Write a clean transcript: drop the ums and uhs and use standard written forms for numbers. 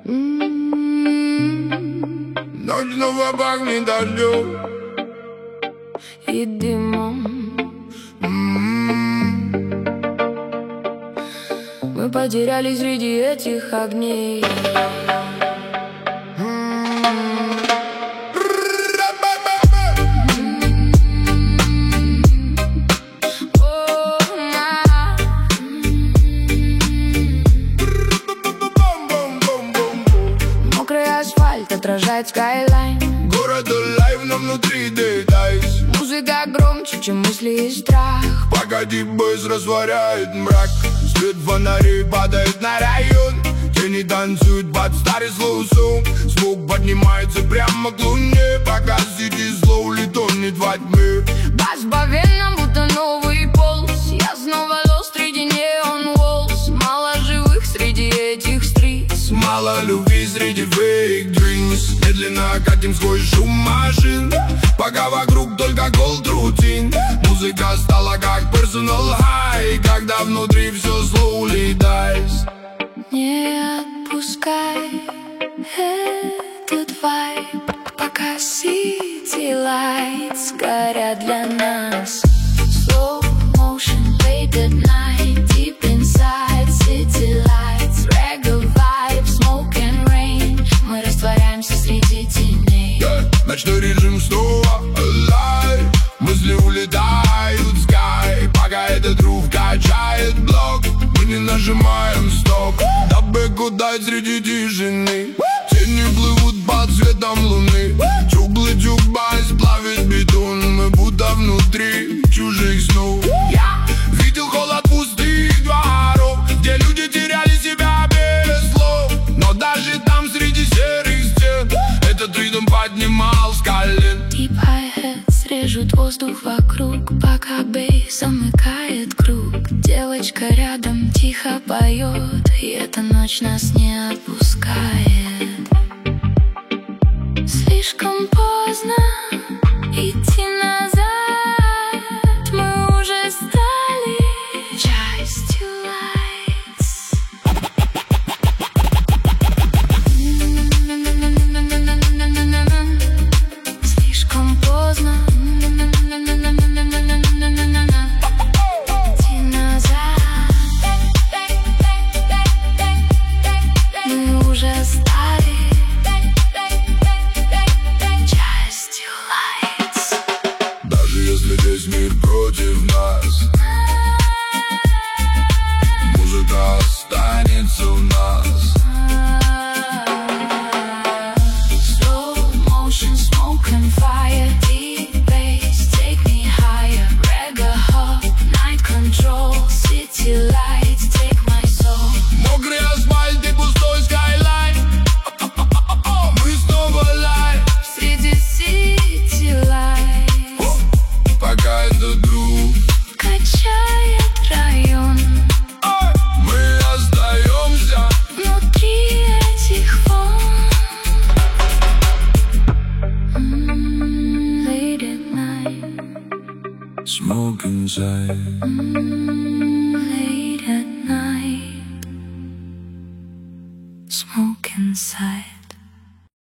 Ночь снова пахнет дождем и дымом. Мы потерялись среди этих огней. Мокрый асфальт отражает скайлайн. Город лайв, но внутри дейдайс. Музыка громче, чем мысли и страх. Погоди, быстро растворяет мрак. Свет фонарей падает на район. Тени танцуют под старый слоу-сон. Звук поднимается прямо к луне, пока сиди слоули тонет во тьме. Бас по венам, будто новый полз. Я снова lost среди neon walls. Мало живых среди этих стрит. Мало любви среди fake dreams. Медленно катим сквозь шум машин, пока вокруг только gold routine. Музыка стала как personal high, когда внутри все slowly dies. Не отпускай этот вайб, пока city lights горят для нас. Slow motion late at night, deep inside city lights. Reggae vibe, smoke and rain. Мы растворяемся среди теней. Ночной режим снова alive. Мысли улетают в sky, пока этот рух качает блок. Мы не нажимаем стоп, дабы гудать среди тишины. Тени плывут под светом луны. Чуглы джукбайс плавит бетон. Мы будто внутри чужих снов. Я видел холод пустых дворов, где люди теряли себя без слов. Но даже там среди серых стен этот ритм поднимал с колен. Deep hi-hats режут воздух вокруг, пока бейс замыкает круг. Девочка рядом тихо поет, и эта ночь нас не отпускает. Слишком поздно идти назад. Мы уже стали частью lights. Слишком поздно идти назад. Мы уже стали частью lights. Даже если весь мир против нас, музыка останется в нас. Slow motion, smoke and fire, deep bass, take me higher. Reggae hop, night control, city lights, take my soul. Мокрый асфальт и пустой скайлайн. Мы снова лайв, Среди city lights пока этот друг. качает район. Мы остаемся. Внутри этих волн. Late at night. Smoke inside.